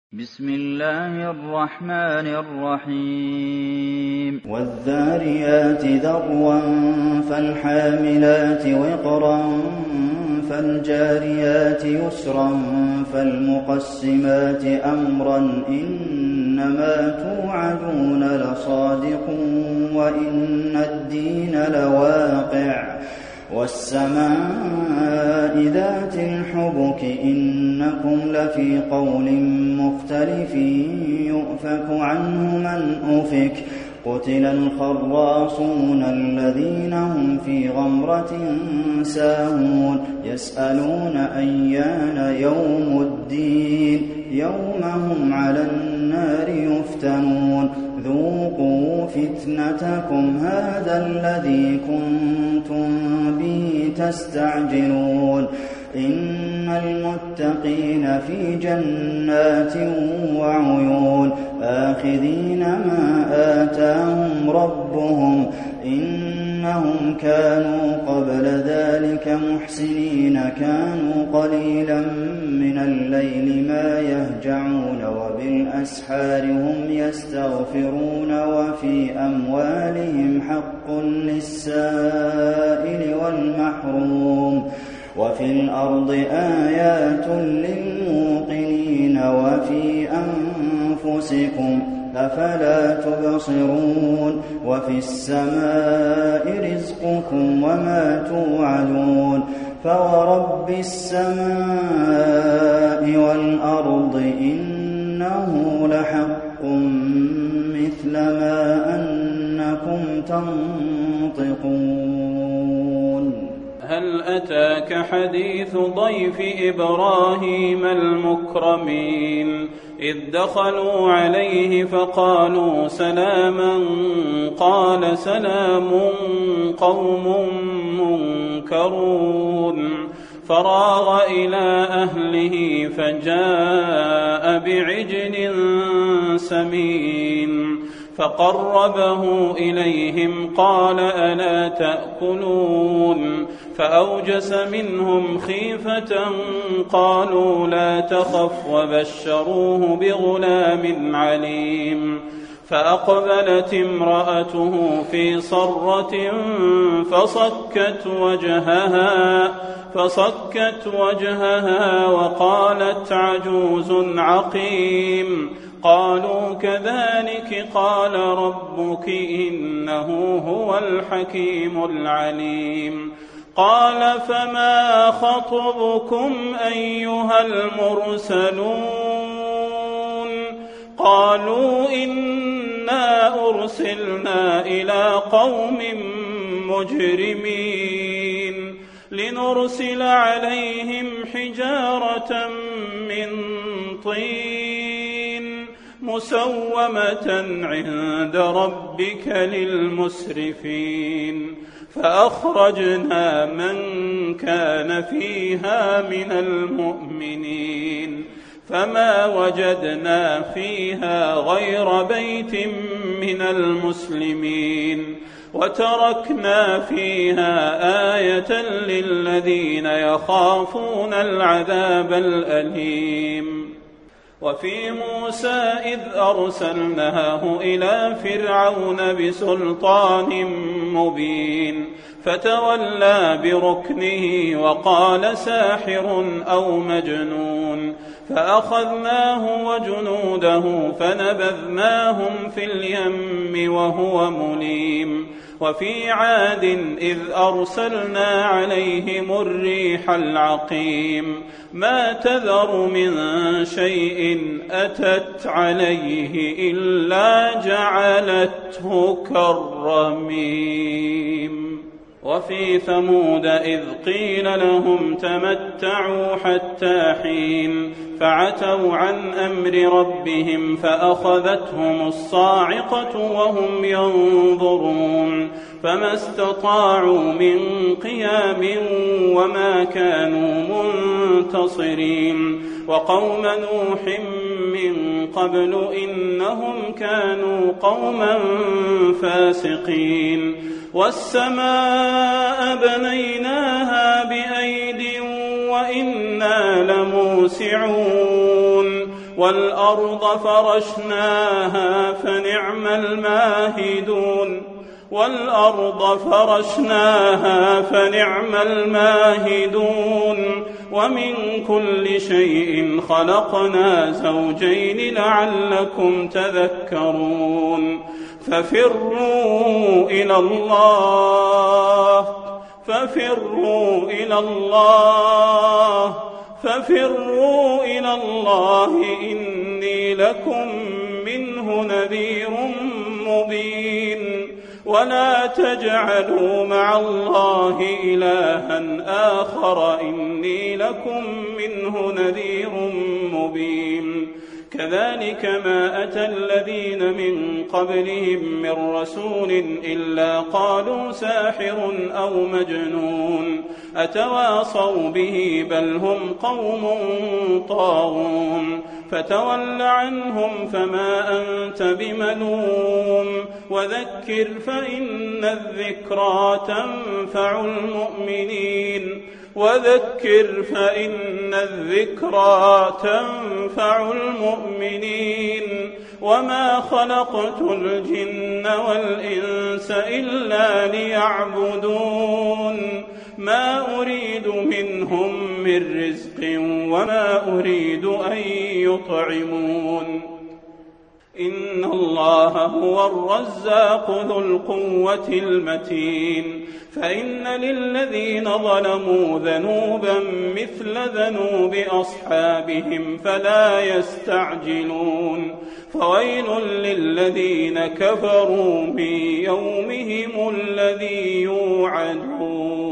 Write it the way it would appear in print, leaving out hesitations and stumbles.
بسم الله الرحمن الرحيم والذاريات ذروا فالحاملات وقرا فالجاريات يسرا فالمقسمات أمرا إنما توعدون لصادق وإن الدين لواقع والسماء ذات الحبك إنكم لفي قول مختلف يؤفك عنه من أفك قتل الخراصون الذين هم في غمرة ساهون يسألون أيان يوم الدين يوم هم على النار يفتنون ذوقوا فتنتكم هذا الذي كنتم به تستعجلون إن المتقين في جنات وعيون آخذين ما آتاهم ربهم إنهم كانوا قبل ذلك محسنين كانوا قليلا من الليل ما يهجعون وبالأسحار هم يستغفرون وفي أموالهم حق للسائل والمحروم وفي الأرض آيات للموقنين وفي أنفسكم أفلا تبصرون وفي السماء رزقكم وما توعدون فورب السماء والأرض إنه لحق مثل ما أنكم تنطقون هل أتاك حديث ضيف إبراهيم المكرمين إذ دخلوا عليه فقالوا سلاما قال سلام قوم منكرون فراغ إلى أهله فجاء بعجل سمين فقربه إليهم قال ألا تأكلون فأوجس منهم خيفة قالوا لا تخف وبشروه بغلام عليم فأقبلت امرأته في صرة فصكت وجهها وقالت عجوز عقيم قالوا كذلك قال ربك إنه هو الحكيم العليم قال فما خطبكم أيها المرسلون قالوا إنا أرسلنا إلى قوم مجرمين لنرسل عليهم حجارة من طين مسومة عند ربك للمسرفين فأخرجنا من كان فيها من المؤمنين فما وجدنا فيها غير بيت من المسلمين وتركنا فيها آية للذين يخافون العذاب الأليم وفي موسى إذ أرسلناه إلى فرعون بسلطان مبين فتولى بركنه وقال ساحر أو مجنون فأخذناه وجنوده فنبذناهم في اليم وهو مليم وفي عاد إذ أرسلنا عليهم الريح العقيم ما تذر من شيء أتت عليه إلا جعلته كالرميم وفي ثمود إذ قيل لهم تمتعوا حتى حين فعتوا عن أمر ربهم فأخذتهم الصاعقة وهم ينظرون فما استطاعوا من قيام وما كانوا منتصرين وقوم نوح من قبل إنهم كانوا قوما فاسقين والسماء بنيناها بأيد وإنا لموسعون والأرض فرشناها فنعم الماهدون ومن كل شيء خلقنا زوجين لعلكم تذكرون ففروا إلى الله إني لكم منه نذير مبين ولا تجعلوا مع الله إلها آخر إني لكم منه نذير مبين كذلك ما أتى الذين من قبلهم من رسول إلا قالوا ساحر أو مجنون أتواصوا به بل هم قوم طاغون فتول عنهم فما أنت بملوم وذكر فإن الذكرى تنفع المؤمنين وما خلقت الجن والإنس إلا ليعبدون ما أريد منهم من رزق وما أريد أن يطعمون إن الله هو الرزاق ذو القوة المتين فإن للذين ظلموا ذنوبا مثل ذنوب أصحابهم فلا يستعجلون فويل للذين كفروا من يومهم الذي يوعدون